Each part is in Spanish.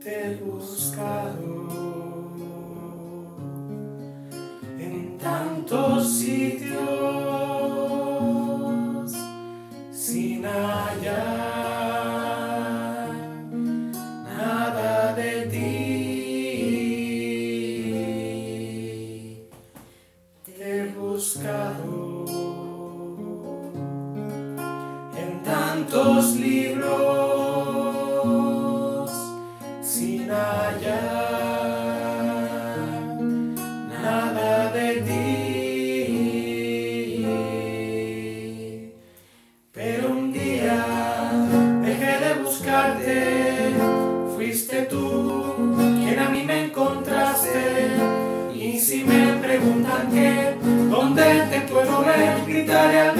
Te he buscado en tantos sitios sin hallar nada de ti. Te he buscado en tantos libros sin hallar nada de ti. Pero un día dejé de buscarte, fuiste tú quien a mí me encontraste. Y si me preguntan que dónde te puedo ver, gritaré al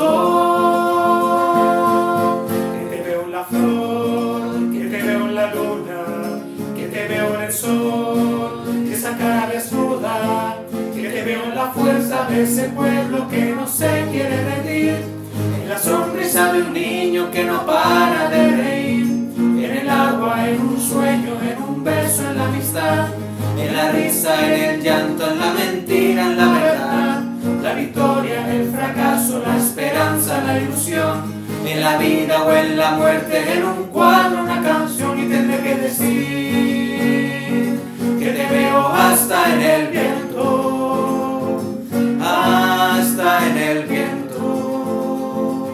viento que te veo en la flor, que te veo en la luna, que te veo en el sol, esa cara desnuda, que te veo en la fuerza de ese pueblo que no se quiere rendir, en la sonrisa de un niño que no para de reír, en el agua, en un sueño, en un beso, en la amistad, en la risa, en el llanto, en la mentira, en la verdad, la victoria, el fracaso, la esperanza, la ilusión, en la vida o en la muerte, en un cuadro, una canción. Y tendré que decir que te veo hasta en el viento, hasta en el viento.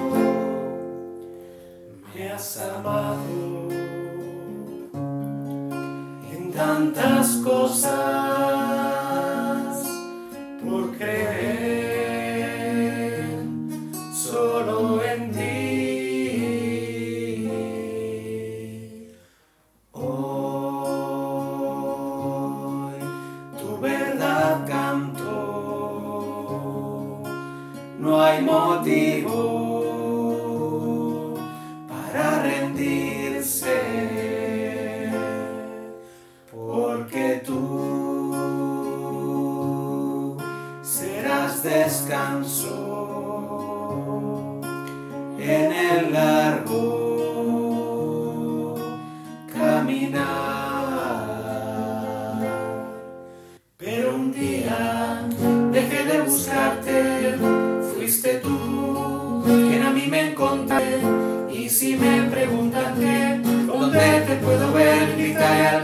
Me has amado en tantas cosas por creer solo en ti. Hoy tu verdad canto, no hay motivo para rendirse, porque tú serás descanso en el largo caminar. Pero un día dejé de buscarte, fuiste tú quien a mí me encontré. Y si me preguntan que dónde te puedo ver, gritaré al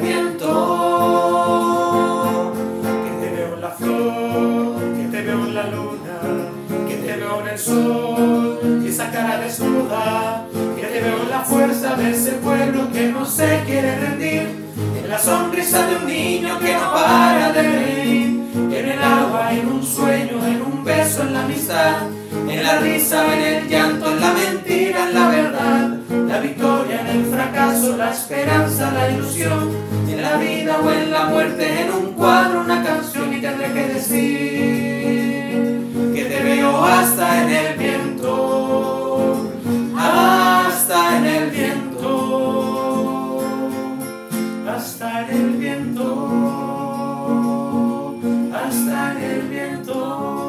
viento que te veo en la flor, que te veo en la luna, que te veo en el sol, y esa cara desnuda, que te veo en la fuerza de ese pueblo que no se quiere rendir, en la sonrisa de un niño que no para de reír, en el agua, en un sueño, en un beso, en la amistad, en la risa, en el llanto, en la mentira, en la verdad, la victoria, en el fracaso, la esperanza, la ilusión, en la vida o en la muerte, en un cuadro, una canción. Y tendré que decir que te veo hasta en el viento, hasta en el viento, hasta en el viento, hasta en el viento.